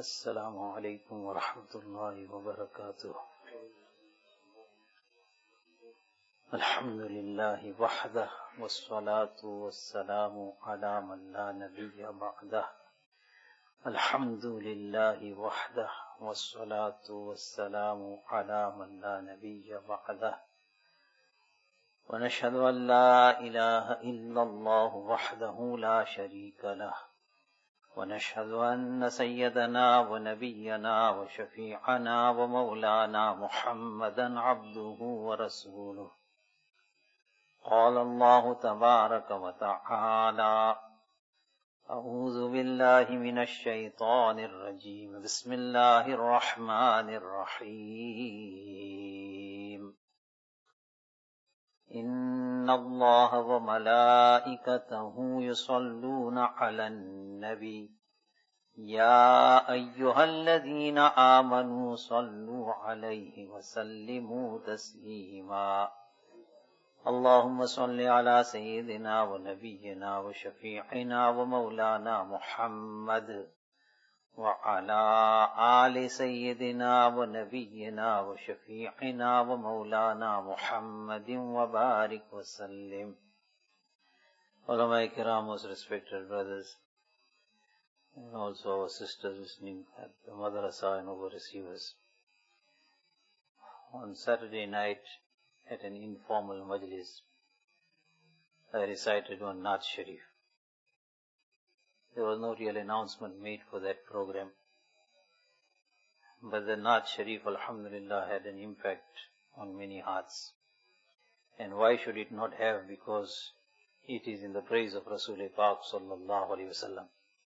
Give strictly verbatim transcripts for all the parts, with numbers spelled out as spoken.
Assalamu alaikum wa rahmatullahi wa barakatuh. Alhamdulillahi wahdah, wassalatu wassalamu ala man la nabiyya ba'dah. Alhamdulillahi wahdah, wassalatu wassalamu ala man la nabiyya ba'dah. Wa nashhadu an la ilaha illallah wahdahu la sharika lah. ونشهد أن سيدنا ونبينا وشفيعنا ومولانا محمدا عبده ورسوله. قال الله تبارك وتعالى: أعوذ بالله من الشيطان الرجيم. بسم الله الرحمن الرحيم. إن الله وملائكته يصلون على النبي يا أيها الذين آمنوا صلوا عليه وسلموا تسليما. اللهم صل على سيدنا ونبينا وشفيعنا ومولانا محمد وعلى آل سيدنا ونبينا وشفيعنا ومولانا محمد وبارك وسلم. Ulama Kiram, most respected brothers, and also our sisters listening at the madrasa and over receivers. On Saturday night, at an informal majlis, I recited one Naat Sharif. There was no real announcement made for that program, but the Naat Sharif, alhamdulillah, had an impact on many hearts. And why should it not have? Because it is in the praise of Rasul Pak sallallahu alayhi wa sallam.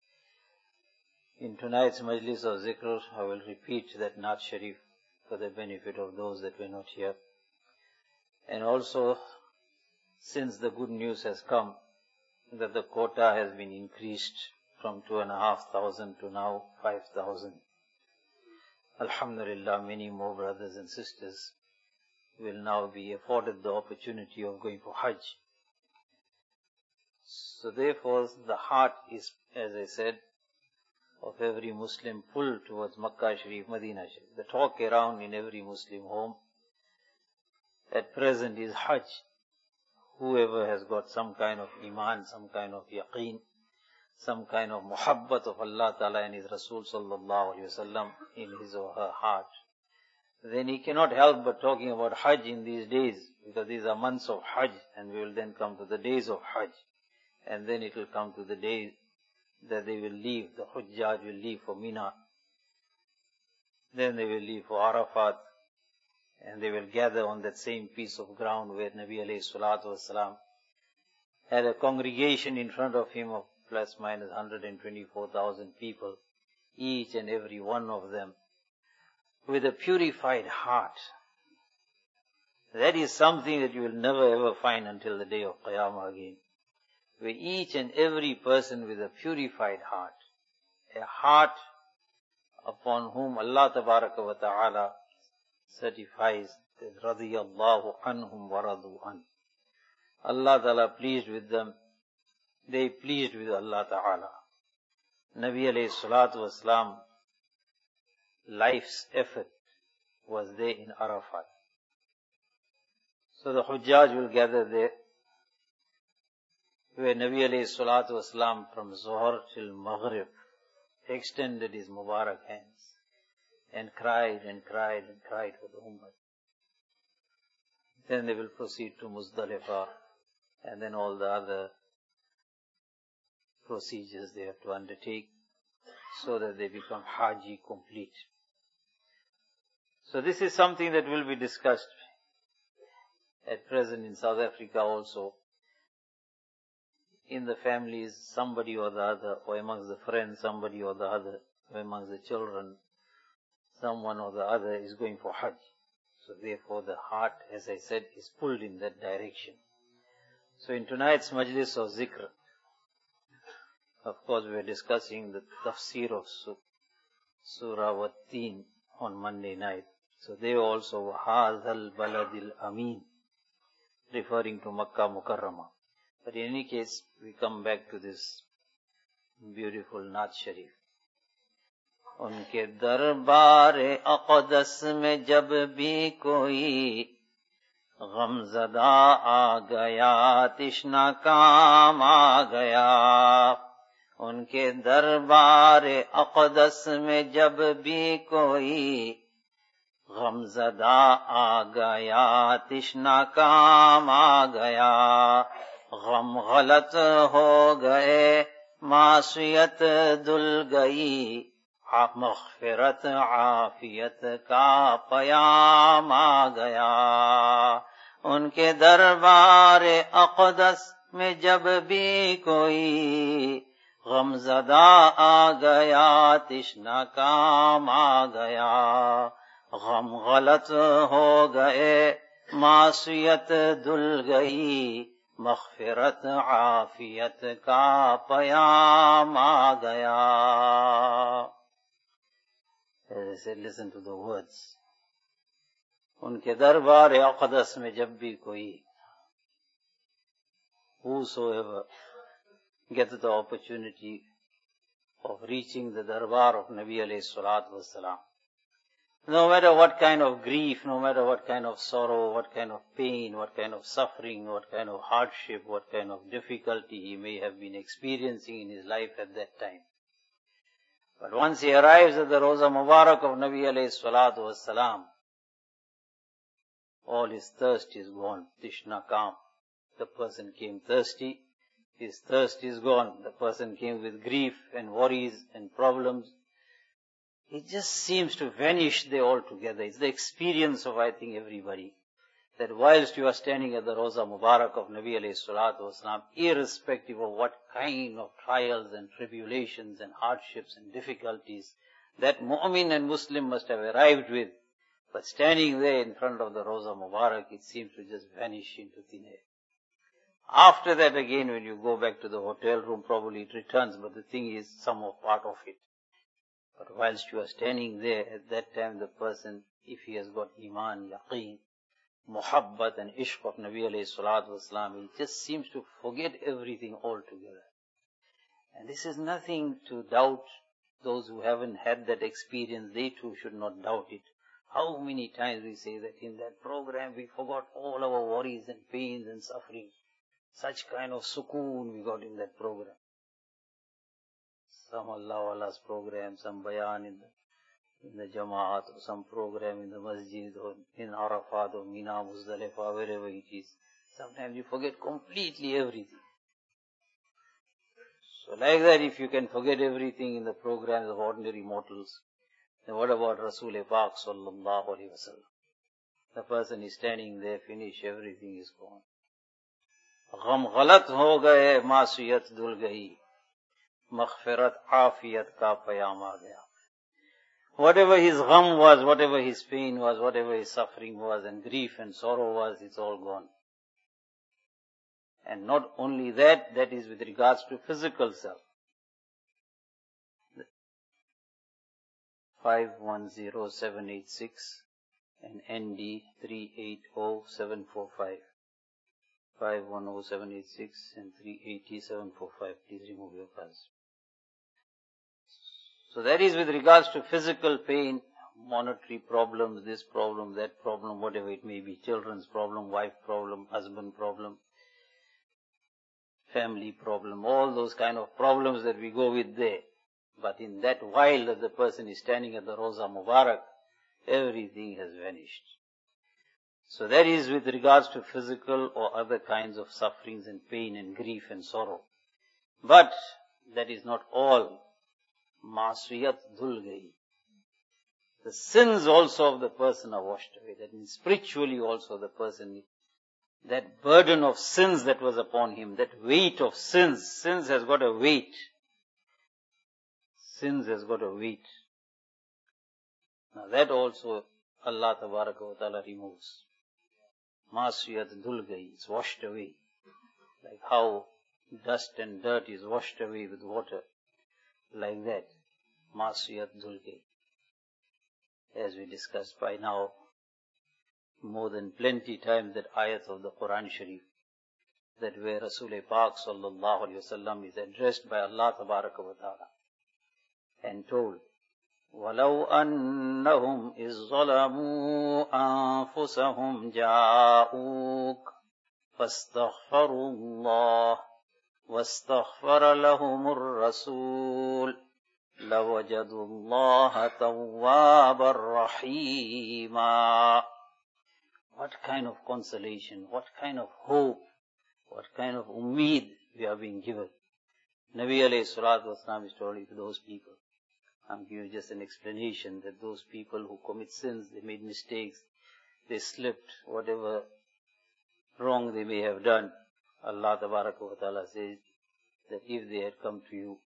In tonight's majlis of zikr, I will repeat that Naat Sharif for the benefit of those that were not here. And also, since the good news has come that the quota has been increased from two and a half thousand to now five thousand, alhamdulillah, many more brothers and sisters will now be afforded the opportunity of going for Hajj. So therefore, the heart is, as I said, of every Muslim pulled towards Makkah Sharif, Medina Sharif. The talk around in every Muslim home at present is Hajj. Whoever has got some kind of iman, some kind of yaqeen, some kind of muhabbat of Allah Ta'ala and His Rasul Sallallahu Alaihi Wasallam in his or her heart, then he cannot help but talking about Hajj in these days, because these are months of Hajj, and we will then come to the days of Hajj, and then it will come to the day that they will leave, the Hujjaj will leave for Mina, then they will leave for Arafat, and they will gather on that same piece of ground where Nabi alayhi salatu wasalam had a congregation in front of him of plus minus one hundred twenty-four thousand people, each and every one of them with a purified heart. That is something that you will never ever find until the day of Qiyamah again, where each and every person with a purified heart, a heart upon whom Allah Tabaraka wa Ta'ala certifies that radiyallahu anhum wa radu an. Allah Ta'ala pleased with them, they pleased with Allah Ta'ala. Nabi alayhi salatu wasalam, life's effort was there in Arafat. So the Hujjaj will gather there, where Nabi alayhi salatu wasalam from Zuhr till Maghrib extended his Mubarak hands and cried and cried and cried for the Ummah. Then they will proceed to Muzdalifah, and then all the other procedures they have to undertake so that they become Haji complete. So this is something that will be discussed at present in South Africa also. In the families, somebody or the other, or amongst the friends, somebody or the other, or amongst the children, someone or the other is going for Hajj. So therefore the heart, as I said, is pulled in that direction. So in tonight's majlis of zikr, of course we are discussing the tafsir of Surah Wat-Teen on Monday night. So they also, Hazal Baladil Amin, referring to Makkah Mukarramah. But in any case, we come back to this beautiful Naat Sharif. उनके दरबार अक़दस में जब भी कोई गमज़दा आ गया, तिश्ना काम आ गया। उनके दरबार अक़दस में जब भी कोई गमज़दा आ गया, तिश्ना काम आ गया। गम गलत हो गए, मासियत धुल गई, मग़फ़िरत आफ़ियत का पयाम आ गया। उनके दरबार अक़दस में जब भी कोई गमज़दा आ गया, तिश्ना काम आ गया। गम गलत हो गए, मासियत धुल गई, मग़फ़िरत आफ़ियत का पयाम आ गया। As I said, listen to the words. उनके दरबार अक़दस में जब भी कोई, whosoever gets the opportunity of reaching the darbar of Nabi alayhi salatu wasalam, no matter what kind of grief, no matter what kind of sorrow, what kind of pain, what kind of suffering, what kind of hardship, what kind of difficulty he may have been experiencing in his life at that time. But once he arrives at the Roza Mubarak of Nabi alayhi salatu wasalam, all his thirst is gone. Tishna kam. The person came thirsty, his thirst is gone. The person came with grief and worries and problems. It just seems to vanish there altogether. It's the experience of, I think, everybody, that whilst you are standing at the Roza Mubarak of Nabi alayhi salatu wasalam, irrespective of what kind of trials and tribulations and hardships and difficulties that mu'min and Muslim must have arrived with, but standing there in front of the Roza Mubarak, it seems to just vanish into thin air. After that, again, when you go back to the hotel room, probably it returns, but the thing is some of part of it. But whilst you are standing there, at that time the person, if he has got iman, yaqeen, muhabbat and ishq of Nabi alayhi salatu wasalam, he just seems to forget everything altogether. And this is nothing to doubt. Those who haven't had that experience, they too should not doubt it. How many times we say that in that program we forgot all our worries and pains and suffering. Such kind of sukoon we got in that program. Some Allah Allah's program, some bayan in the, in the Jamaat, or some program in the masjid, or in Arafat, or Mina, Muzdalifah, wherever it is. Sometimes you forget completely everything. So like that, if you can forget everything in the programs of ordinary mortals, then what about Rasul Pak sallallahu alaihi wasallam? The person is standing there, finish, everything is gone. Gham ghalat ho gaye, masiyat dul gayi, maghfirat afiyat ka payam aa gaya. Whatever his gham was, whatever his pain was, whatever his suffering was, and grief and sorrow was, it's all gone. And not only that, that is with regards to physical self. five one zero seven eight six and N D three eight zero seven four five. five one zero seven eight six and three eight zero seven four five. Please remove your cards. So that is with regards to physical pain, monetary problems, this problem, that problem, whatever it may be, children's problem, wife problem, husband problem, family problem, all those kind of problems that we go with there. But in that while that the person is standing at the Roza Mubarak, everything has vanished. So that is with regards to physical or other kinds of sufferings and pain and grief and sorrow. But that is not all. Masiyat dhul gayi. The sins also of the person are washed away. That means spiritually also the person, that burden of sins that was upon him, that weight of sins, sins has got a weight. Sins has got a weight. Now that also Allah Tabaraka wa Ta'ala removes. Masiyat dhul gayi, it's washed away. Like how dust and dirt is washed away with water. Like that. Masiyat dhul gayi. As we discussed by now, more than plenty times that ayat of the Quran Sharif, that where Rasul Pak sallallahu alaihi wasallam is addressed by Allah Tabaraka wa Ta'ala and told, وَلَوْ أَنَّهُمْ إِذْ ظَلَمُوا أَنفُسَهُمْ جَاءُوكَ فَاسْتَغْفَرُوا اللَّهَ وَاسْتَغْفَرَ لَهُمُ الرَّسُولُ لَوَجَدُوا اللَّهَ تَوَّابًا رَحِيمًا. What kind of consolation, what kind of hope, what kind of ummeed we are being given. Nabi alayhi salatu wasalam is told to those people. I'm giving just an explanation that those people who commit sins, they made mistakes, they slipped, whatever wrong they may have done, Allah tabaraka wa ta'ala says that if they had come to you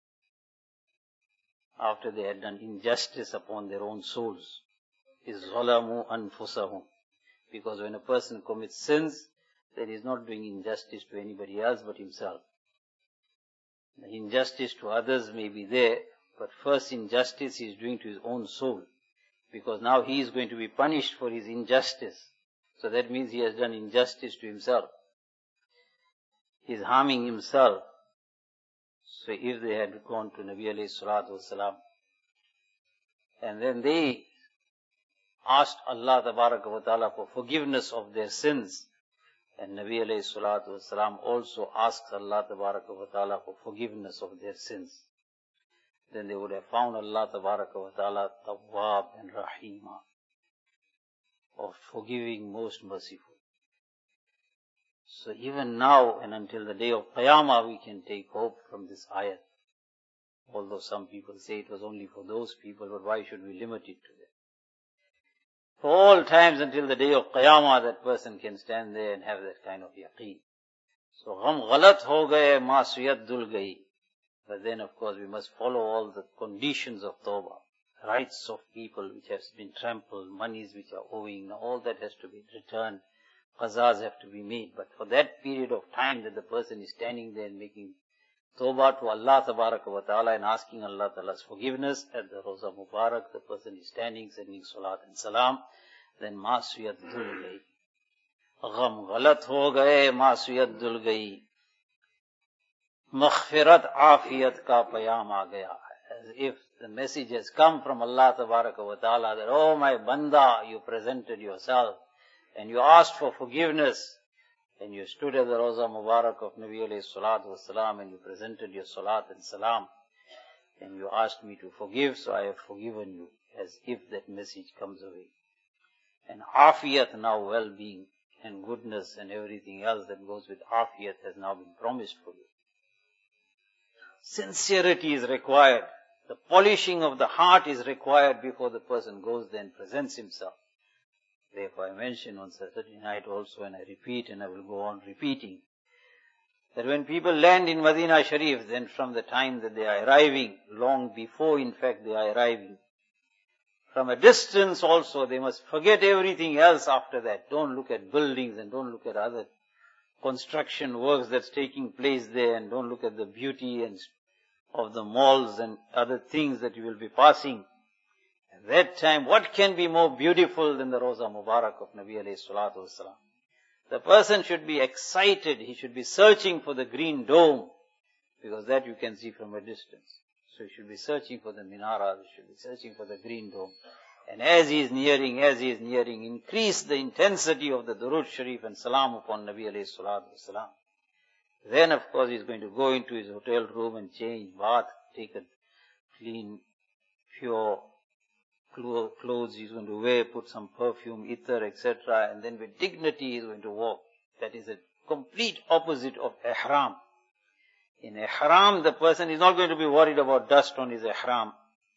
after they had done injustice upon their own souls, is zalamu anfusahum. Because when a person commits sins, then he is not doing injustice to anybody else but himself. The injustice to others may be there, but first injustice he is doing to his own soul. Because now he is going to be punished for his injustice. So that means he has done injustice to himself. He is harming himself. So if they had gone to Nabi alayhi salatu wasalam, and then they asked Allah tabaraka wa ta'ala for forgiveness of their sins, and Nabi alayhi salatu wasalam also asks Allah tabaraka wa ta'ala for forgiveness of their sins, then they would have found Allah tabaraka wa ta'ala Tawwab and Rahima, of forgiving, most merciful. So even now and until the day of Qiyamah we can take hope from this ayat. Although some people say it was only for those people, but why should we limit it to them? For all times until the day of Qiyamah, that person can stand there and have that kind of yaqeen. So, gham ghalat ho gaye, maasiyat dul gayi. But then of course we must follow all the conditions of tawbah. Rights of people which have been trampled, monies which are owing, all that has to be returned. Qazas have to be made. But for that period of time that the person is standing there and making tawbah to Allah tabaraka wa ta'ala and asking Allah ta'ala's forgiveness, at the Roza Mubarak, the person is standing, sending salat and salam, then maasiyat dul gayi. Gham ghalat ho gaye, maasiyat dul gayi. Maghfirat afiyat ka payam aa gaya. As if the message has come from Allah tabaraka wa ta'ala that, oh my banda, you presented yourself and you asked for forgiveness and you stood at the Roza Mubarak of Nabi alayhi salatu wasalam and you presented your salat and salam and you asked me to forgive, so I have forgiven you, as if that message comes away. And afiyat, now well-being and goodness and everything else that goes with afiyat has now been promised for you. Sincerity is required. The polishing of the heart is required before the person goes there and presents himself. Therefore I mentioned on Saturday night also, and I repeat and I will go on repeating, that when people land in Medina Sharif, then from the time that they are arriving, long before in fact they are arriving, from a distance also they must forget everything else after that. Don't look at buildings and don't look at other construction works that's taking place there, and don't look at the beauty and of the malls and other things that you will be passing. At that time, what can be more beautiful than the Roza Mubarak of Nabi alayhi salatu wasalam? The person should be excited, he should be searching for the green dome, because that you can see from a distance. So he should be searching for the minara, he should be searching for the green dome. And as he is nearing, as he is nearing, increase the intensity of the Durud Sharif and Salam upon Nabi alayhi salatu wasalam. Then of course he is going to go into his hotel room and change, bath, take a clean, pure clothes he is going to wear, put some perfume, ether, et cetera. And then with dignity he is going to walk. That is a complete opposite of ihram. In ihram, the person is not going to be worried about dust on his ihram.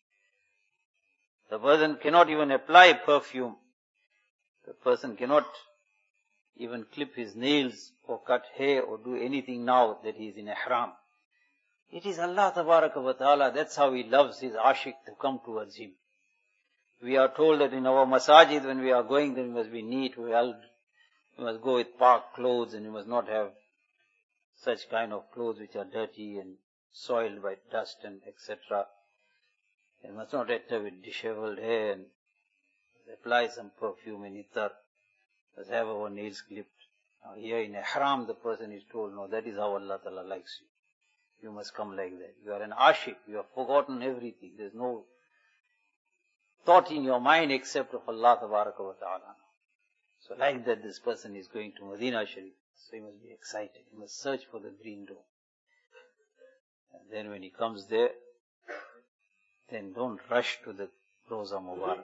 The person cannot even apply perfume. The person cannot even clip his nails or cut hair or do anything now that he is in ihram. It is Allah tabaraka wa ta'ala, that's how he loves his ashik to come towards him. We are told that in our masajid when we are going, then we must be neat, we, all, we must go with park clothes, and we must not have such kind of clothes which are dirty and soiled by dust and et cetera. We must not enter with disheveled hair and apply some perfume and ether. Must have our nails clipped. Now here in ihram the person is told, no, that is how Allah Ta'ala likes you. You must come like that. You are an ashik, you have forgotten everything. There is no thought in your mind except of Allah Tabaraka wa Ta'ala. So like that, this person is going to Medina Sharif. So he must be excited. He must search for the green dome. And then when he comes there, then don't rush to the Roza Mubarak.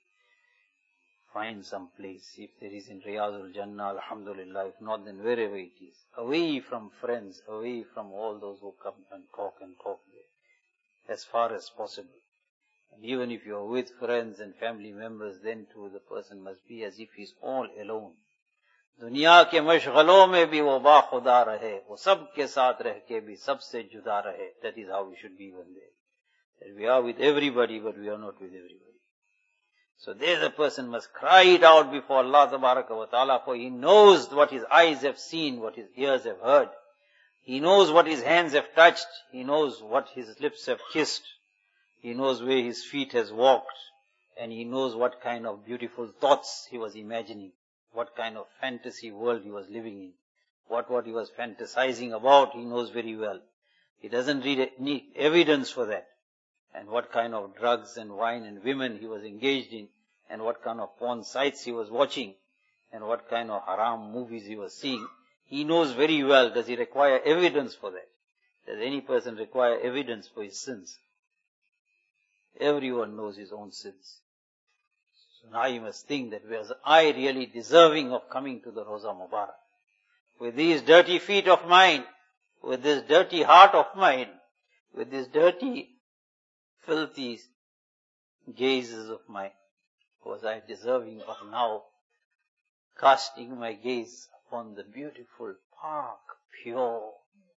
Find some place. If there is in Riyazul Jannah, alhamdulillah. If not, then wherever it is. Away from friends, away from all those who come and talk and talk there. As far as possible. And even if you are with friends and family members, then too the person must be as if he is all alone. दुनिया के मशगलों में भी वो बाखुदा रहे, वो सब के साथ रह के भी सबसे जुदा रहे. That is how we should be one day. That we are with everybody, but we are not with everybody. So there the person must cry it out before Allah Tabaraka wa Ta'ala, for he knows what his eyes have seen, what his ears have heard. He knows what his hands have touched. He knows what his lips have kissed. He knows where his feet has walked. And he knows what kind of beautiful thoughts he was imagining. What kind of fantasy world he was living in. What what he was fantasizing about, he knows very well. He doesn't need, need evidence for that. And what kind of drugs and wine and women he was engaged in. And what kind of porn sites he was watching. And what kind of haram movies he was seeing. He knows very well. Does he require evidence for that? Does any person require evidence for his sins? Everyone knows his own sins. So now you must think that was I really deserving of coming to the Roza Mubarak? With these dirty feet of mine, with this dirty heart of mine, with these dirty, filthy gazes of mine, was I deserving of now casting my gaze upon the beautiful, park, pure,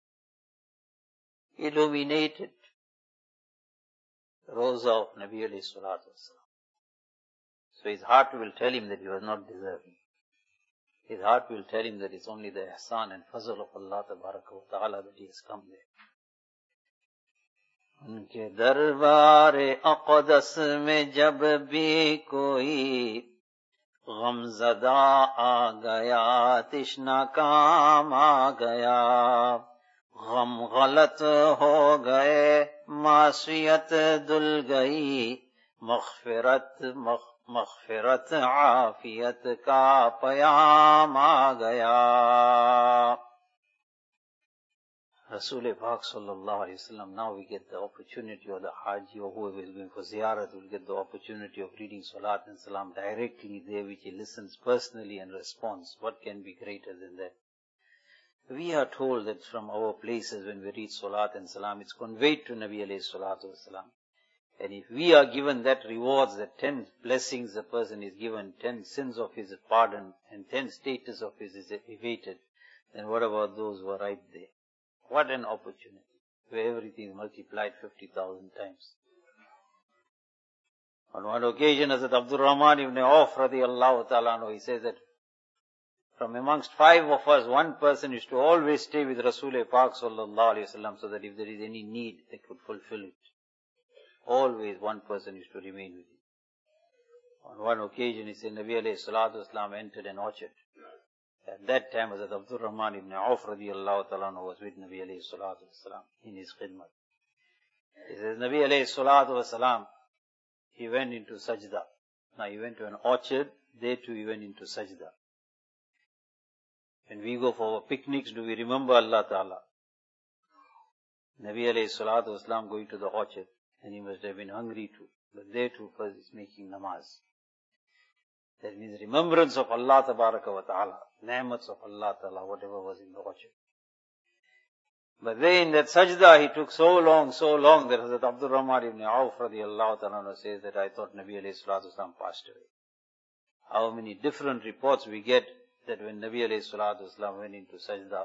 illuminated Roza of Nabi alayhi salatu wasalam. So his heart will tell him that he was not deserving. His heart will tell him that it's only the ihsan and fazl of Allah Tabaraka wa Ta'ala that he has come there. Unke darbar-e aqdas mein jab bhi koi ghamzada aa gaya, tishna kaam aa gaya, gham ghalat ho gaye, maasiyat dul gayi, maghfirat maghfirat मग़फ़िरत आफ़ियत का पयाम आ गया. Rasul Pak sallallahu alayhi wa sallam, now we get the opportunity, or the Haji or whoever is going for ziyarat will get the opportunity of reading Salat and Salam directly there, which he listens personally and responds. What can be greater than that? We are told that from our places when we read Salat and Salam, it's conveyed to Nabi alayhi salatu wasalam. And if we are given that rewards, that ten blessings a person is given, ten sins of his pardon, and ten status of his is evaded, then what about those who are right there? What an opportunity, where everything is multiplied fifty thousand times. On one occasion, Hazrat Abdul Rahman ibn Auf radiallahu ta'ala anhu, he says that from amongst five of us, one person used to always stay with Rasul Pak sallallahu alayhi wa sallam, so that if there is any need, they could fulfill it. Always one person used to remain with him. On one occasion, he said, Nabi alayhi salatu wasalam entered an orchard. At that time, Hazrat Abdul Rahman ibn Auf radiallahu ta'ala was with Nabi alayhi salatu wasalam in his khidmat. He says, Nabi alayhi salatu wasalam, he went into sajda. Now he went to an orchard, there too he went into sajda. When we go for our picnics, do we remember Allah ta'ala? Nabi alayhi salatu wasalam going to the orchard. And he must have been hungry too. But there too first is making namaz. That means remembrance of Allah Tabaraka wa Ta'ala. Ni'mats of Allah Ta'ala, whatever was in the orchard. But there in that sajda, he took so long, so long that Hazrat Abdul Rahman ibn Auf radiallahu ta'ala says that I thought Nabi alayhi salatu wasalam passed away. How many different reports we get that when Nabi alayhi salatu wasalam went into sajda,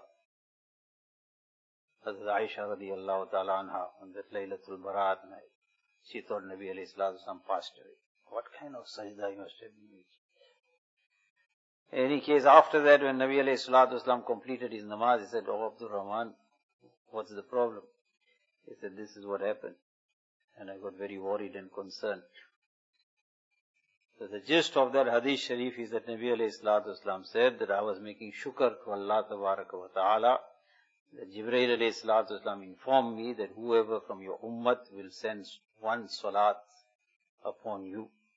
Hazrat Aisha radiallahu ta'ala anha, on that Laylatul Barat night, she thought Nabi alayhi salatu wasalam passed away. What kind of sajda he must have been making? In any case, after that, when Nabi alayhi salatu wasalam completed his namaz, he said, Oh Abdul Rahman, what's the problem? He said, this is what happened. And I got very worried and concerned. So the gist of that hadith sharif is that Nabi alayhi salatu wasalam said that I was making shukr to Allah tabaraka wa ta'ala. That Jibreel alayhi salatu wasalam informed me that whoever from your ummat will send one salat upon you,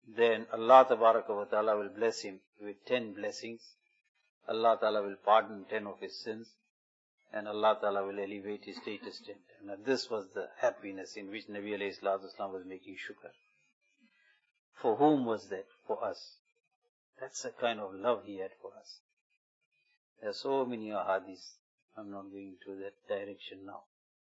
then Allah Tabaraka wa Ta'ala will bless him with ten blessings. Allah Ta'ala will pardon ten of his sins, and Allah Ta'ala will elevate his status ten. And this was the happiness in which Nabi alayhi salatu wasalam was making shukr. For whom was that? For us. That's the kind of love he had for us. There are so many ahadis. I'm not going to that direction now.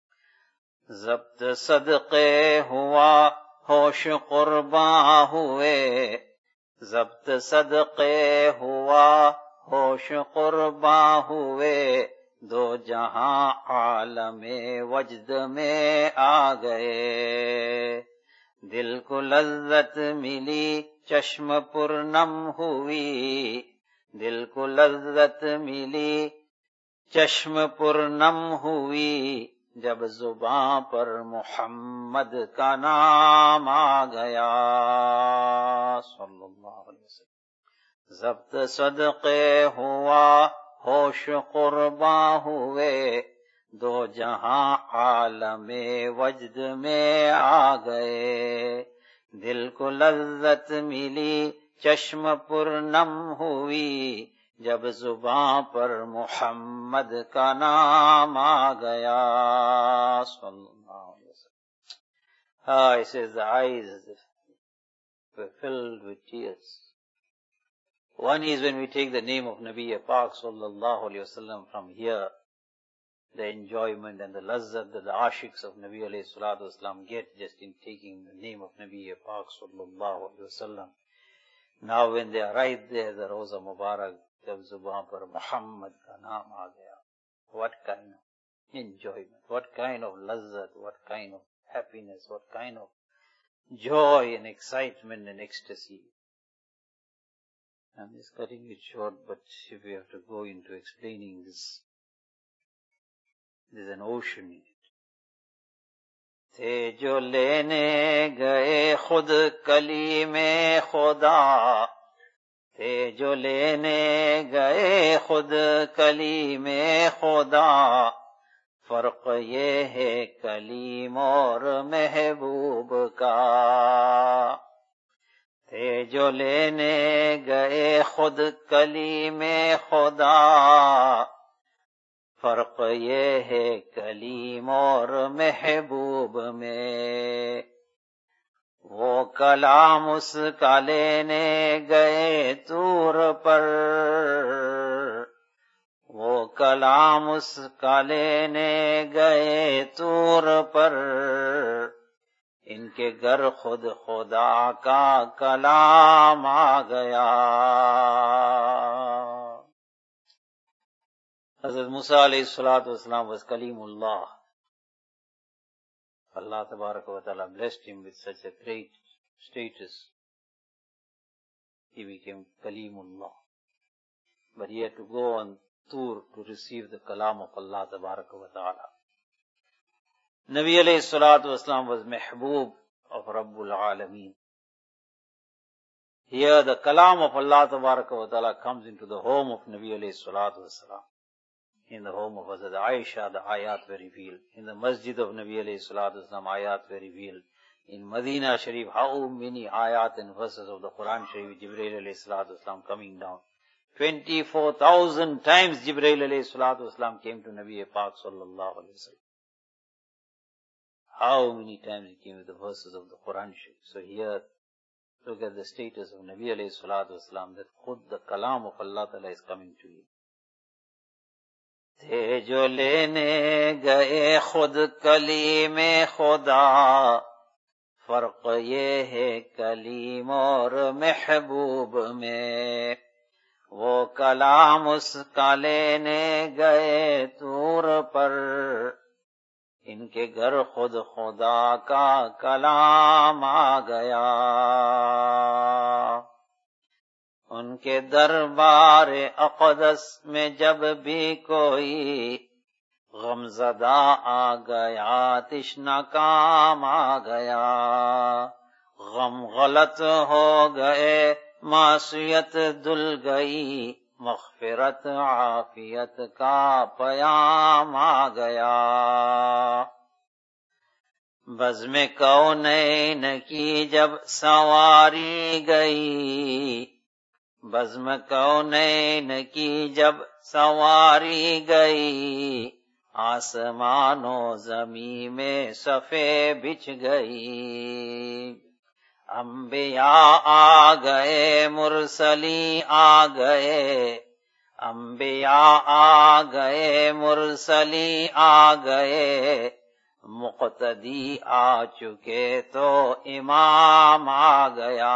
Zabt sadqe hua, hosh qurba huए. Zabt sadqe hua, hosh qurba huए. دو جہاں عالم وجد میں آ گئے. دل کو لذت ملی چشم پرنم ہوئی. دل کو لذت ملی چشم پرنم ہوئی. جب زباں پر محمد کا نام آ گیا صلی اللہ علیہ وسلم. ضبط صدقے ہوا, ہوش قرباں ہوئے. دو جہاں عالم وجد میں آ گئے. دل کو لذت ملی چشم پرنم ہوئی. جب زباں پر محمد کا نام آ گیا صلی اللہ علیہ وسلم. Ah, he says the eyes were filled with tears. One is when we take the name of Nabi Pak sallallahu alayhi wasallam from here, the enjoyment and the lazzat that the ashiks of Nabi alayhi salatu wasallam get just in taking the name of Nabi Pak sallallahu alayhi wasallam. Now when they are right there, the Roza Mubarak, jab zubaan par Muhammad ka naam aa gaya. What kind of enjoyment, what kind of lazzat, what kind of happiness, what kind of joy and excitement and ecstasy. I'm just cutting it short, but if we have to go into explaining this, there's an ocean in it. تھے جو لینے گئے خود کلیم خدا. تھے جو لینے گئے خود کلیم خدا. فرق یہ ہے کلیم اور محبوب کا. تھے جو لینے گئے خود کلیم خدا. فرق یہ ہے کلیم اور محبوب میں. وہ کلام اس کا لینے گئے طور پر. وہ کلام اس کا لینے گئے طور پر. ان کے گھر خود خدا کا کلام آ گیا. Hazrat Musa alayhi salatu wasalam was Kalimullah. Allah tabaraka wa ta'ala blessed him with such a great status. He became Kalimullah. But he had to go on tour to receive the kalam of Allah tabaraka wa ta'ala. Nabi alayhi salatu wasalam was Mehboob of Rabbul Alameen. Here the kalam of Allah tabaraka wa ta'ala comes into the home of Nabi alayhi salatu wasalam. In the home of Hazrat Aisha, the ayat were revealed. In the masjid of Nabi alayhi salatu wasalam, ayat were revealed. In Medina Sharif, how many ayat and verses of the Quran Sharif, Jibreel alayhi salatu wasalam coming down. twenty-four thousand times Jibreel alayhi salatu wasalam came to Nabi Pak sallallahu alayhi wasallam. How many times he came with the verses of the Quran Sharif. So here, look at the status of Nabi alayhi salatu wasalam, that khud the kalam of Allah Ta'ala is coming to him. تھے جو لینے گئے خود کلیم خدا. فرق یہ ہے کلیم اور محبوب میں. وہ کلام اس کا لینے گئے طور پر. ان کے گھر خود خدا کا کلام آ گیا. ان کے دربار اقدس میں جب بھی کوئی غم زدہ آ گیا, تشنا کام آ گیا. غم غلط ہو گئے, معصیت دل گئی, مغفرت عافیت کا پیام آ گیا. بزم کونین کی جب سواری گئی، بزم کونین کی جب سواری گئی، آسمان و زمین میں صفے بچھ گئی۔ انبیاء آ گئے مرسلی آ گئے، انبیاء آ گئے مرسلی آ گئے، مقتدی آ چکے تو امام آ گیا۔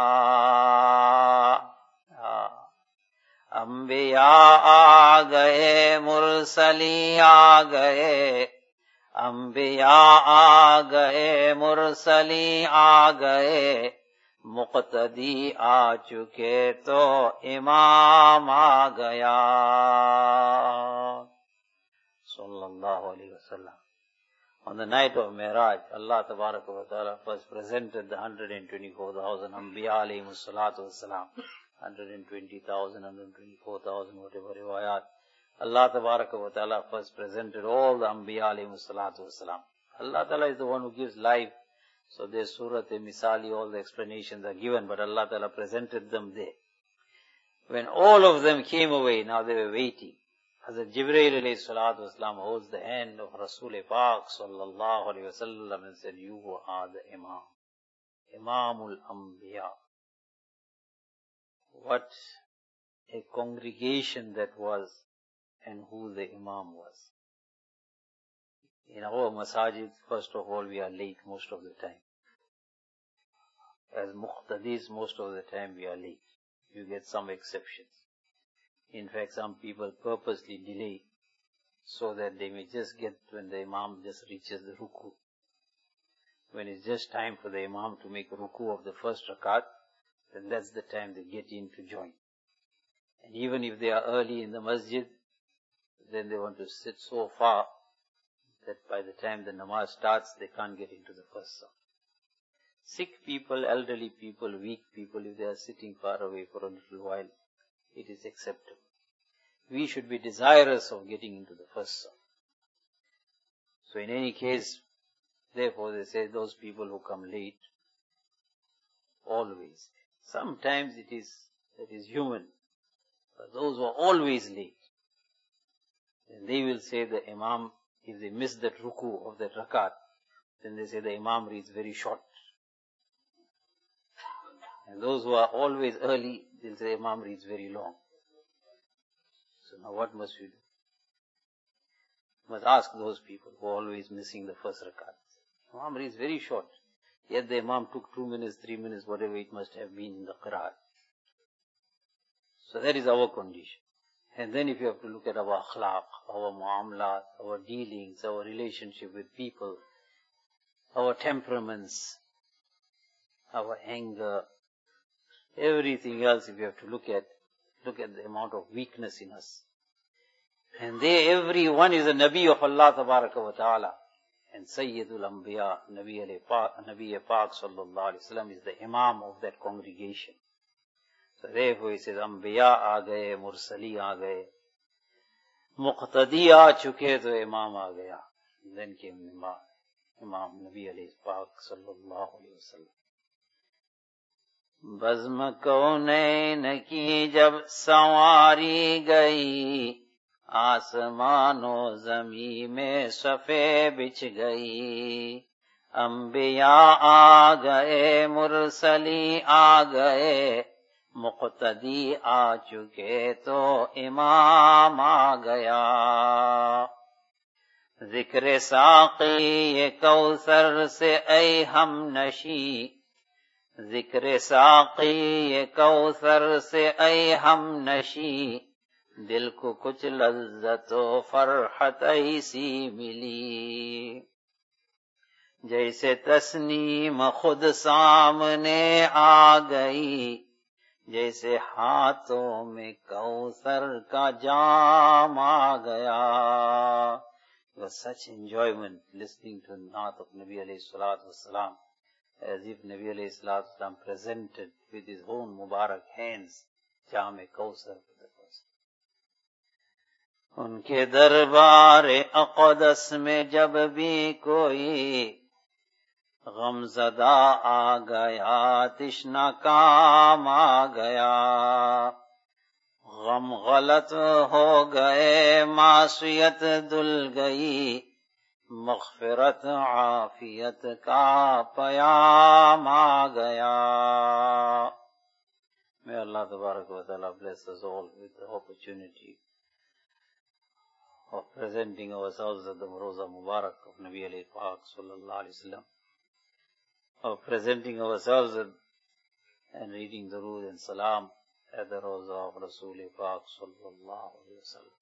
انبیاء آ گئے مرسلی آ گئے، انبیاء آ گئے مرسلی آ گئے، مقتدی آ چکے تو امام آ گیا۔ صلی اللہ علیہ وسلم۔ On the night of Mi'raj, Allah Tabaraka wa Ta'ala first presented the one hundred twenty-four thousand Anbiya alayhimus salatu wassalam, one hundred twenty thousand, one hundred twenty-four thousand, whatever riwayat. Allah Tabaraka wa Ta'ala first presented all the Anbiya alayhimus salatu wassalam. Allah Ta'ala is the one who gives life. So there's Surat Misali, all the explanations are given, but Allah Ta'ala presented them there. When all of them came away, now they were waiting. Hazrat Jibreel alayhi salatu wasalam holds the hand of Rasul Pak sallallahu alayhi wa sallam and said, you are the Imam, Imamul Anbiya. What a congregation that was and who the Imam was. In our masajid, first of all, we are late most of the time. As muqtadis, most of the time we are late. You get some exceptions. In fact, some people purposely delay so that they may just get when the Imam just reaches the ruku. When it's just time for the Imam to make ruku of the first rakat, then that's the time they get in to join. And even if they are early in the masjid, then they want to sit so far that by the time the namaz starts, they can't get into the first saf. Sick people, elderly people, weak people, if they are sitting far away for a little while, it is acceptable. We should be desirous of getting into the first saf. So in any case, therefore they say those people who come late, always. Sometimes it is, that is human. But those who are always late, then they will say the Imam, if they miss that ruku of that rakat, then they say the Imam reads very short. And those who are always early, they'll say Imam reads very long. So now what must we do? We must ask those people who are always missing the first rakat. Imam reads very short. Yet the Imam took two minutes, three minutes, whatever it must have been in the qiraat. So that is our condition. And then if you have to look at our akhlaq, our muamlat, our dealings, our relationship with people, our temperaments, our anger, everything else if you have to look at, look at the amount of weakness in us. And they, every one is a Nabi of Allah Tabaraka wa Ta'ala. And Sayyidul Anbiya, Nabi alayhi Nabi Pak sallallahu alayhi wa sallam is the Imam of that congregation. So therefore he says, Anbiya aa gaye, Mursali aa gaye, Muqtadi aa chuke to Imam aa gaya. And then came Imam, Imam Nabi alayhi Pak sallallahu alayhi wa sallam. بزم کونین کی جب سواری گئی، آسمان و زمین میں صفے بچھ گئی، انبیاء آ گئے مرسلی آ گئے، مقتدی آ چکے تو امام آ گیا۔ ذکر ساقی کوثر سے اے ہم نشی، ذکر ساقی کوثر سے اے ہم نشی، دل کو کچھ لذت و فرحت ایسی ملی، جیسے تسنیم خود سامنے آ گئی، جیسے ہاتھوں میں کوثر کا جام آ گیا۔ It was such enjoyment listening to the Naat of Nabi alayhi salatu wasalam, as if Nabi alayhi salatu wasalam presented with his own Mubarak hands Jam-e Kawthar for the person. ان کے دربار اقدس میں جب بھی کوئی غم زدہ آ گیا تشنا کام آ گیا، غم غلط ہو گئے معصیت دل گئی، مغفرت عافیت کا پیام آ گیا. May Allah Tabarak wa Ta'ala bless us all with the opportunity of presenting ourselves at the Roza Mubarak of Nabi alayhi Pak sallallahu alayhi wa sallam, of presenting ourselves at, and reading the Durood and Salam at the Roza of Rasul Pak sallallahu alayhi wa sallam.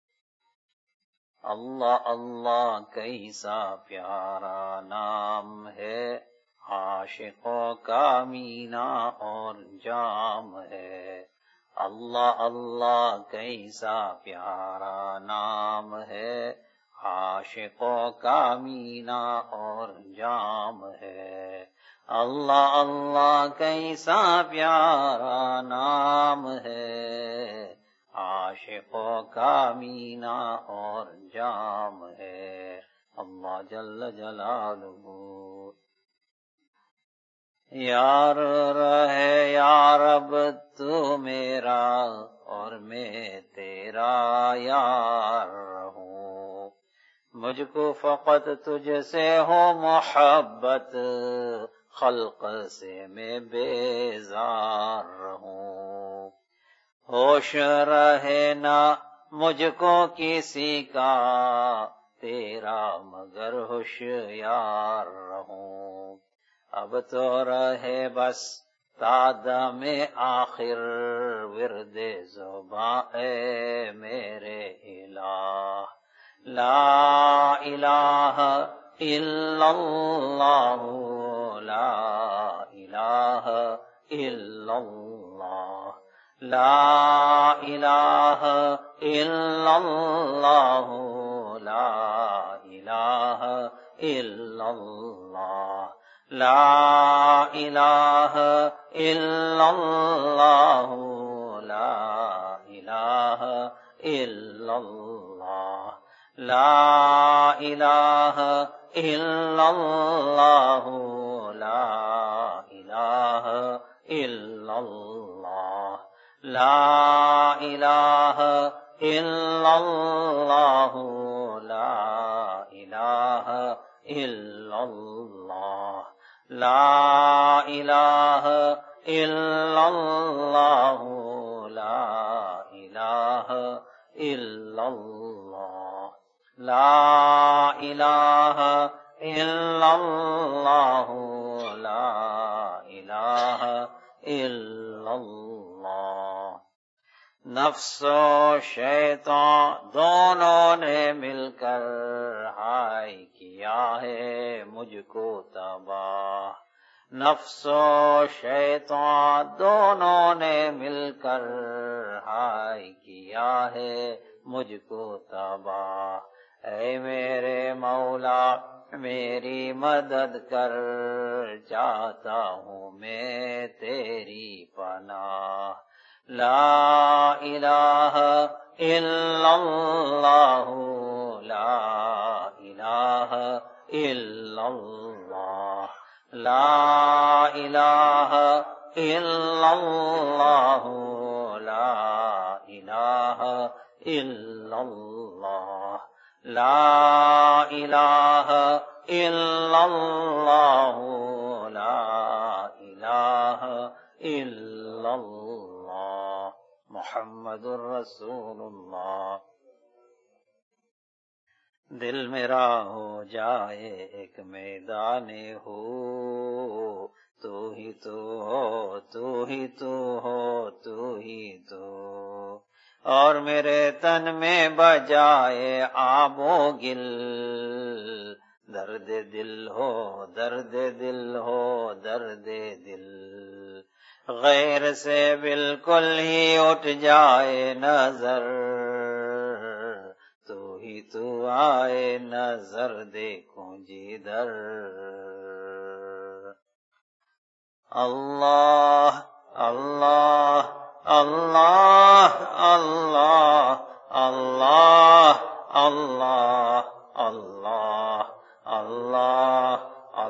اللہ اللہ کیسا پیارا نام ہے، عاشقوں کا مینا اور جام ہے. اللہ اللہ کیسا پیارا نام ہے، عاشقوں کا مینا اور جام ہے. اللہ اللہ کیسا پیارا نام ہے، عاشقوں کا مینا اور جام ہے. اللہ جل جلالہ یار رہے یا رب تو میرا اور میں تیرا یار رہوں. مجھ کو فقط تجھ سے ہو محبت، خلق سے میں بیزار رہوں. ہوش رہے نہ مجھ کو کسی کا، تیرا مگر ہوشیار رہوں. اب تو رہے بس تادم آخر ورد زباں اے میرے الہ. لا الہ الا اللہ، لا الہ الا اللہ، لا الہ الا اللہ، لا الہ الا اللہ، لا الہ الا اللہ، لا الہ الا اللہ، لا الہ الا اللہ، لا الہ الا اللہ، لا الہ الا اللہ، لا الہ الا اللہ، لا الہ الا اللہ، لا الہ الا اللہ، لا الہ الا اللہ، لا الہ الا اللہ. نفس و شیطان دونوں نے مل کر ہائے کیا ہے مجھ کو تباہ. نفس و شیطان دونوں نے مل کر ہائے کیا ہے مجھ کو تباہ. اے میرے مولا میری مدد کر، چاہتا ہوں میں تیری پناہ. لا الہ الا اللہ، لا الہ الا اللہ، لا الہ الا اللہ، لا الہ الا اللہ، لا الہ الا اللہ، لا الہ الا اللہ. محمد الرسول اللہ. دل میرا ہو جائے ایک میدان ہو، تو ہی تو ہو، تو ہی تو ہو، تو ہی تو. اور میرے تن میں بجائے آب و گل، درد دل ہو، درد دل ہو، درد دل. غیر سے بالکل ہی اٹھ جائے نظر، تو ہی تو آئے نظر دیکھوں جدھر. اللہ اللہ اللہ اللہ اللہ اللہ اللہ اللہ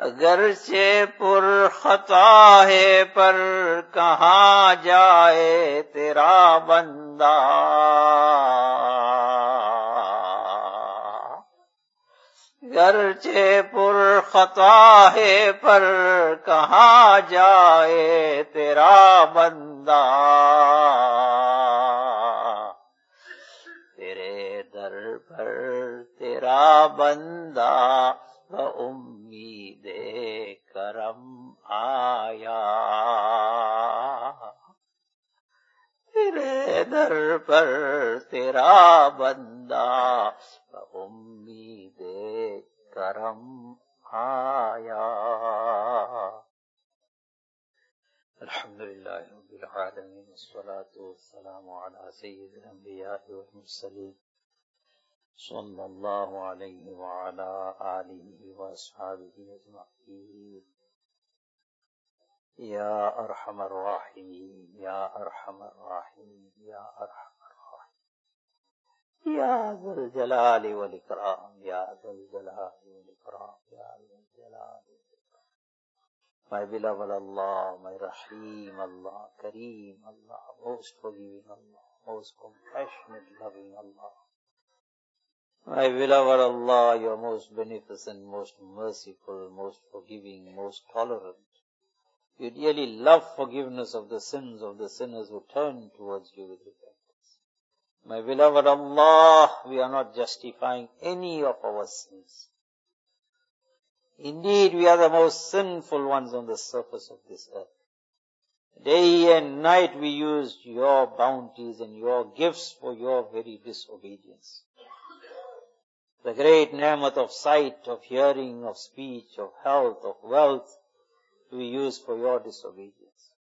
अगरचे पुर खता है पर कहाँ जाए तेरा बंदा, गरचे पुर खता है पर कहाँ जाए तेरा बंदा, तेरे दर पर तेरा बंदा व उम्मीदे करम आया, तेरे दर पर तेरा बंदा व उम्मीदे करम आया। अल्हम्दुलिल्लाह रब्बिल आलमीन, अस्सलातु वस्सलामु अला सय्यिदिल अंबिया वल मुरसलीन सल्लल्लाहु अलैहि व अला आलिहि व अस्हाबिहि अजमईन। या अरहमर राहिमीन, या अरहमर राहिमीन, या अरहमर राहिमीन, या ज़ुल जलाली वल इकराम, या ज़ुल जलाली वल इकराम, या ज़ुल जलाली वल इकराम। My beloved Allah, my Rahim Allah, Kareem Allah, most forgiving Allah, most compassionate, loving Allah. My beloved Allah, you are most beneficent, most merciful, most forgiving, most tolerant. You dearly love forgiveness of the sins of the sinners who turn towards you with repentance. My beloved Allah, we are not justifying any of our sins. Indeed, we are the most sinful ones on the surface of this earth. Day and night we use your bounties and your gifts for your very disobedience. The great ni'mat of sight, of hearing, of speech, of health, of wealth, we use for your disobedience.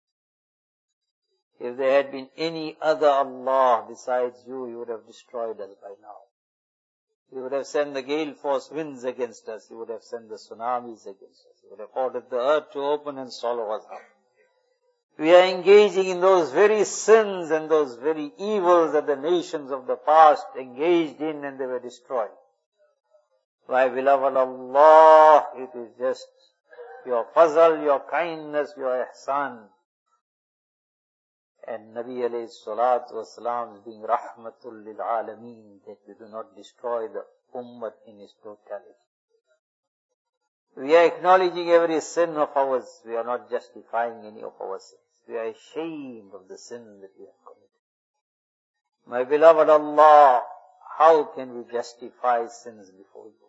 If there had been any other Allah besides you, you would have destroyed us by now. You would have sent the gale force winds against us. You would have sent the tsunamis against us. You would have ordered the earth to open and swallow us up. We are engaging in those very sins and those very evils that the nations of the past engaged in and they were destroyed. My beloved Allah, it is just your fazl, your kindness, your ihsan. And Nabi alayhi salatu wasalam being rahmatul lil alameen, that you do not destroy the ummah in its totality. We are acknowledging every sin of ours. We are not justifying any of our sins. We are ashamed of the sin that we have committed. My beloved Allah, how can we justify sins before you?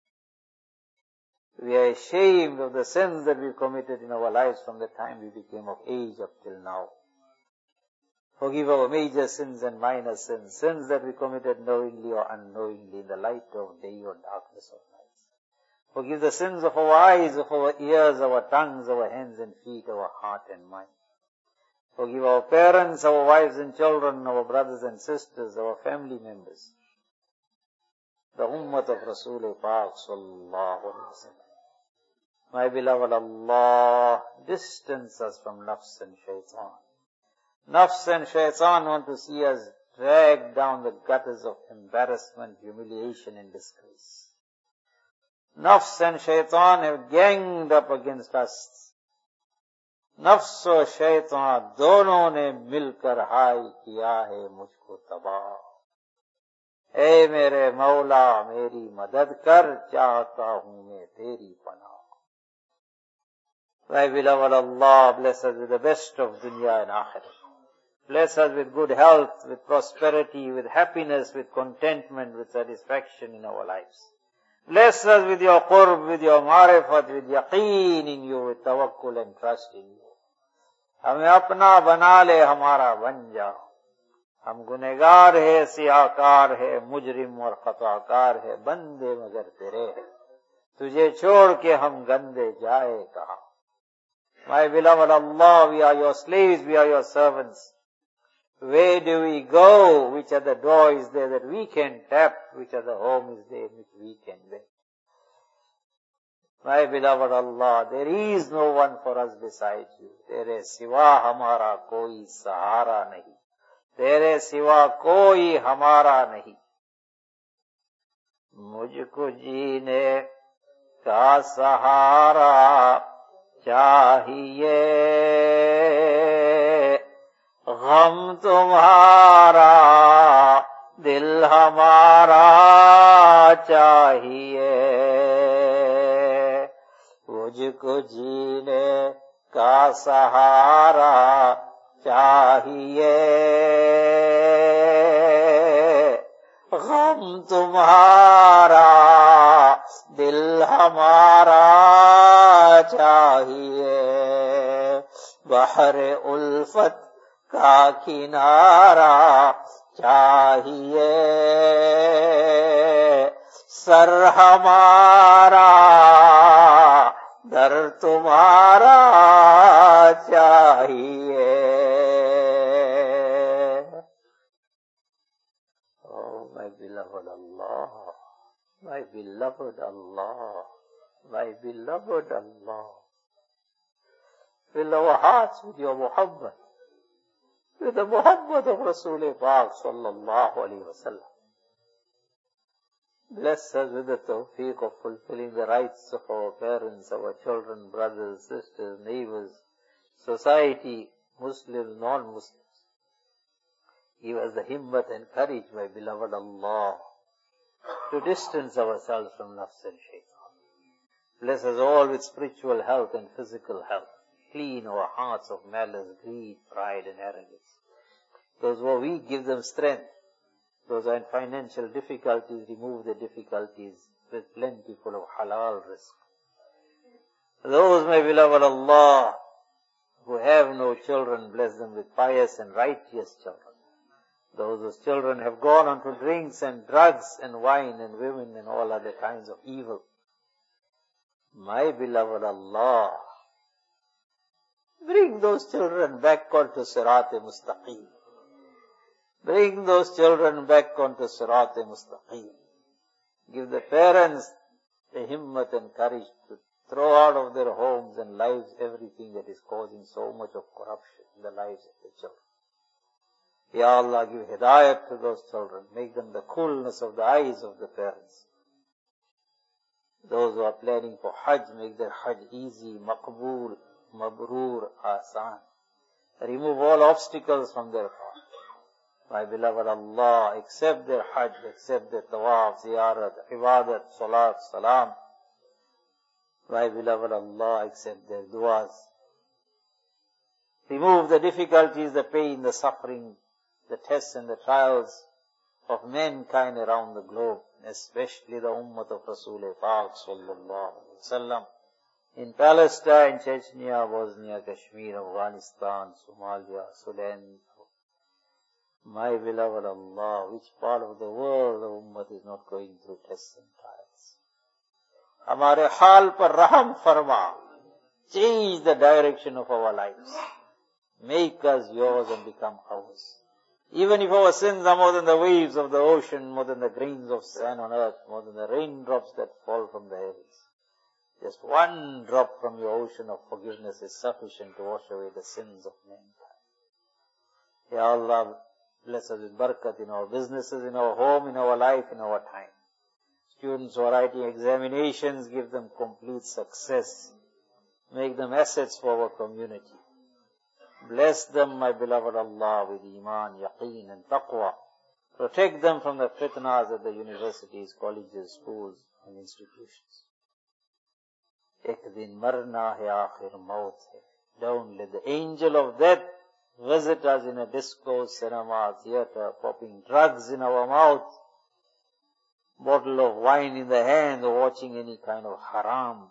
We are ashamed of the sins that we committed in our lives from the time we became of age up till now. Forgive our major sins and minor sins, sins that we committed knowingly or unknowingly in the light of day or darkness of night. Forgive the sins of our eyes, of our ears, our tongues, our hands and feet, our heart and mind. Forgive our parents, our wives and children, our brothers and sisters, our family members. The ummah of Rasul Pak sallallahu alaihi wasallam. My beloved Allah, distance us from nafs and shaitan. Nafs and shaitan want to see us dragged down the gutters of embarrassment, humiliation and disgrace. Nafs and shaitan have ganged up against us. Nafs और शैतान दोनों ने मिलकर हाय किया है मुझको तबाह. ऐ मेरे मौला मेरी मदद कर, चाहता हूँ मैं तेरी पनाह. My beloved Allah, bless us with the best of dunya and akhirah. Bless us with good health, with prosperity, with happiness, with contentment, with satisfaction in our lives. Bless us with your qurb, with your marifat, with yaqeen in you, with tawakkul and trust in you. हमें अपना बना ले, हमारा बन जाओ. हम गुनहगार है, सियाकार है, मुजरिम और खताकार है, बंदे मगर तेरे हैं. तुझे छोड़ के हम गंदे जाए कहाँ. My beloved Allah, we are your slaves, we are your servants. Where do we go? Which are the doors there that we can tap? Which are the homes there which we can beg? My beloved Allah, there is no one for us besides you. Tere siwa hamara koi sahara nahi. Tere siwa koi hamara nahi. मुझको जीने का सहारा चाहिए, गम तुम्हारा दिल हमारा चाहिए, मुझको जीने का सहारा चाहिए, गम तुम्हारा दिल हमारा चाहिए, बहरे उल्फत का किनारा चाहिए, सर हमारा दर तुम्हारा चाहिए। Oh, my beloved Allah, my beloved Allah, my beloved Allah, fill our hearts with your Muhammad, with the Muhammad of Rasul Pak sallallahu alayhi wa sallam. Bless us with the tawfiq of fulfilling the rights of our parents, our children, brothers, sisters, neighbors, society, Muslims, non-Muslims. Give us the himmat and courage, my beloved Allah, to distance ourselves from nafs and shaitan. Bless us all with spiritual health and physical health. Clean our hearts of malice, greed, pride and arrogance. Those who are weak, give them strength. Those who are in financial difficulties, remove the difficulties with plentiful of halal rizq. Those, my beloved Allah, who have no children, bless them with pious and righteous children. Those whose children have gone on to drinks and drugs and wine and women and all other kinds of evil. My beloved Allah, bring those children back onto Sirat-e-Mustaqim. Bring those children back onto Sirat-e-Mustaqim. Give the parents the himmat and courage to throw out of their homes and lives everything that is causing so much of corruption in the lives of the children. Ya Allah, give hidayat to those children. Make them the coolness of the eyes of the parents. Those who are planning for Hajj, make their Hajj easy, maqbool, mabroor, asan. Remove all obstacles from their path. My beloved Allah, accept their Hajj, accept their tawaf, ziyarat, ibadat, salat, salam. My beloved Allah, accept their du'as. Remove the difficulties, the pain, the suffering, the tests and the trials of mankind around the globe, especially the ummah of Rasul Pak sallallahu alaihi wasallam. In Palestine, Chechnya, Bosnia, Kashmir, Afghanistan, Somalia, Sudan. My beloved Allah, which part of the world the ummah is not going through tests and trials? Hamare hal par raham farma. Change the direction of our lives. Make us yours and become ours. Even if our sins are more than the waves of the ocean, more than the grains of sand on earth, more than the raindrops that fall from the heavens, just one drop from your ocean of forgiveness is sufficient to wash away the sins of mankind. Ya Allah, bless us with barakat in our businesses, in our home, in our life, in our time. Students who are writing examinations, give them complete success. Make them assets for our community. Bless them, my beloved Allah, with iman, yaqeen and taqwa. Protect them from the fitnas at the universities, colleges, schools and institutions. Ek din marna hai, aakhir maut hai. Don't let the angel of death visit us in a disco, cinema, theater, popping drugs in our mouth, bottle of wine in the hand, or watching any kind of haram.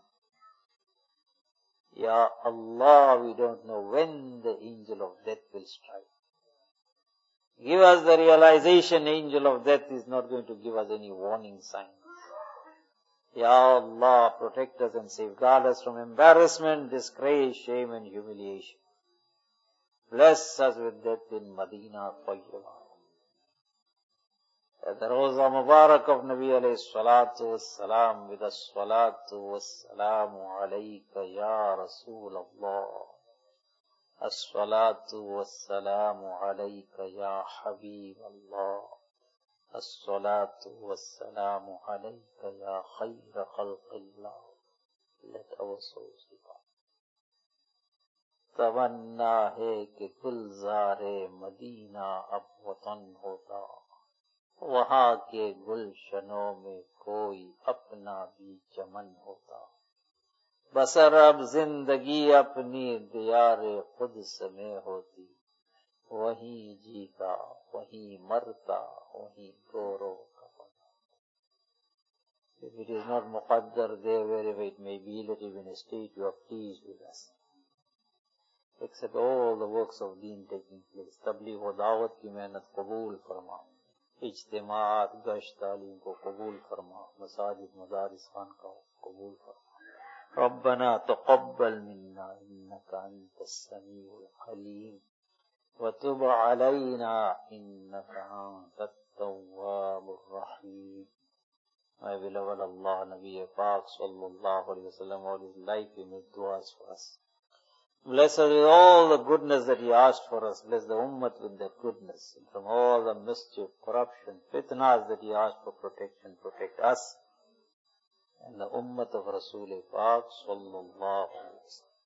Ya Allah, we don't know when the angel of death will strike. Give us the realization angel of death is not going to give us any warning signs. Ya Allah, protect us and safeguard us from embarrassment, disgrace, shame and humiliation. Bless us with death in Madinah Tayyibah. At the Roza Mubarak of Nabi alayhi salatu wassalam, with as salatu wassalamu alayka ya Rasul Allah. As salatu wassalamu alayka ya Habib Allah. As salatu wassalamu alayka ya khayra khalqillah. let our souls depart. تمنا ہے کہ گلزار مدینہ اب وطن ہوتا، وہاں کے گلشنوں میں کوئی اپنا بھی چمن ہوتا، بسر اب زندگی اپنی دیار قدس میں ہوتی، وہیں جیتا وہیں مرتا وہیں گورو کفن۔ If it is not muqaddar there, wherever it may be, let it be in a state you are pleased with us. Except all the works of deen taking place. تبلیغ و دعوت کی محنت قبول فرما، اجتماعات گشت تعلیم کو قبول فرما، مساجد مدارس خانقاہ قبول فرما۔ ربنا تقبل منا انك انت السميع العليم وتب علينا انك انت التواب الرحيم۔ My beloved Allah, Nabi Pak sallallahu alayhi wa sallam, all his life he made du'as for us. Bless us with all the goodness that he asked for us. Bless the ummah with that goodness. And from all the mischief, corruption, fitnas that he asked for protection, protect us and the ummah of Rasul Pak sallallahu alayhi wa sallam.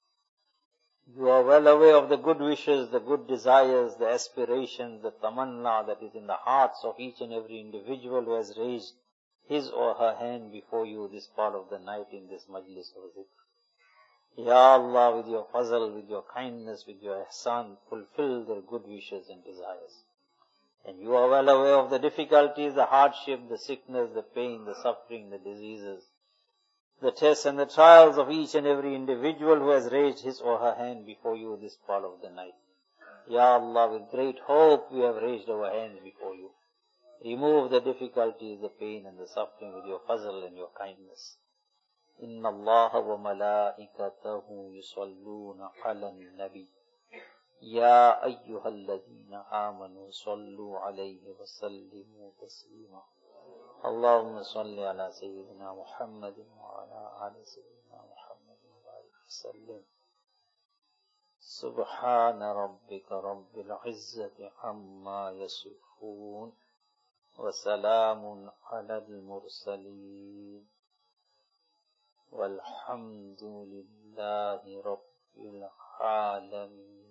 You are well aware of the good wishes, the good desires, the aspirations, the tamanna that is in the hearts of each and every individual who has raised his or her hand before you this part of the night in this majlis of zikr. Ya Allah, with your fazl, with your kindness, with your ihsan, fulfill their good wishes and desires. And you are well aware of the difficulties, the hardship, the sickness, the pain, the suffering, the diseases, the tests and the trials of each and every individual who has raised his or her hand before you this part of the night. Ya Allah, with great hope we have raised our hands before you. Remove the difficulties, the pain and the suffering with your fazl and your kindness. Inna Allah wa malaikatahu yusalluna ala nabi. Ya ayyuhalladhina amanu sallu alayhi wa sallimu taslima. Allahumma salli ala Sayyidina Muhammadin wa ala ali Sayyidina Muhammadin wa barik wa sallim. Subhana rabbika rabbil izzati amma yasifun. وسلام على المرسلين والحمد لله رب العالمين.